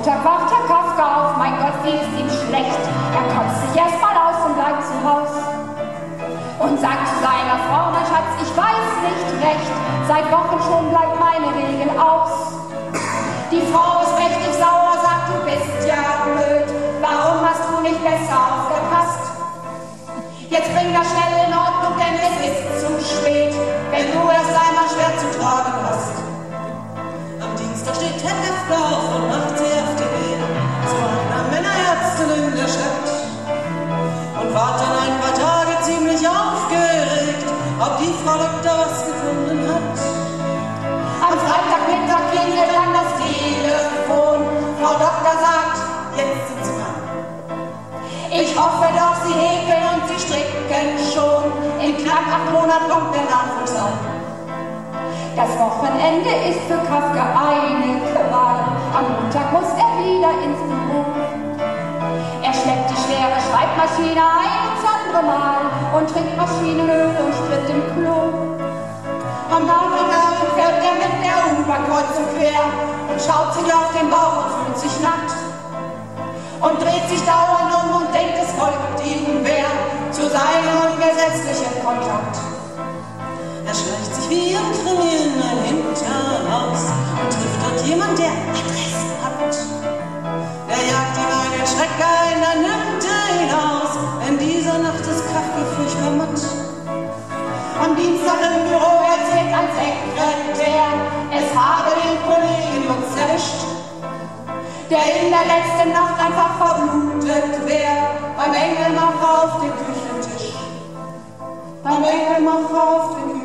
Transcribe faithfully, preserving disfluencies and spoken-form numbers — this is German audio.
Montag wacht Herr Kafka auf, mein Gott, wie ist ihm schlecht. Er kotzt sich erstmal aus und bleibt zu Haus und sagt zu seiner Frau: Mein Schatz, ich weiß nicht recht, seit Wochen schon bleibt meine Regel aus. Die Frau ist mächtig sauer, sagt: Du bist ja blöd, warum hast du nicht besser aufgepasst? Jetzt bring das schnell in Ordnung, denn es ist zu spät, wenn du erst einmal schwer zu tragen hast. Am Dienstag steht Herr Kafka auf und macht sie auf die Wege zu einer Männerärztin in der Stadt und war dann ein paar Tage ziemlich aufgeregt, ob die Frau Doktor was gefunden hat. Am Freitagmittag klingelt dann das Telefon. Frau Doktor sagt: Jetzt sind Sie dran. Ich hoffe doch, Sie häkeln und Sie stricken schon. In knapp acht Monaten kommt der Nachwuchs an. Das Wochenende ist für Kafka eine Qual. Am Montag muss er wieder ins Büro. Er schleppt die schwere Schreibmaschine ein ins andere Mal und trinkt Maschinenöl und Sprit im Klo. Am Nachmittag fährt er mit der U-Bahn kreuz und quer und schaut sich auf den Bauch und fühlt sich nackt und dreht sich dauernd um und denkt, es folgt ihm wer zu seinem ungesetzlichen Kontakt. Er schleicht sich wie ein Krimi in ein Hinterhaus und trifft dort jemand, der Adresse hat. Der jagt ihm einen Schreck ein, dann nimmt er ihn aus. In dieser Nacht ist Kafka furchtbar matt. Am Dienstag im Büro erzählt ein Sekretär, es habe den Kollegen Lutz erwischt, der in der letzten Nacht einfach verblutet wär, beim Engelmacher auf dem Küchentisch. Beim Engelmacher auf dem Küchentisch.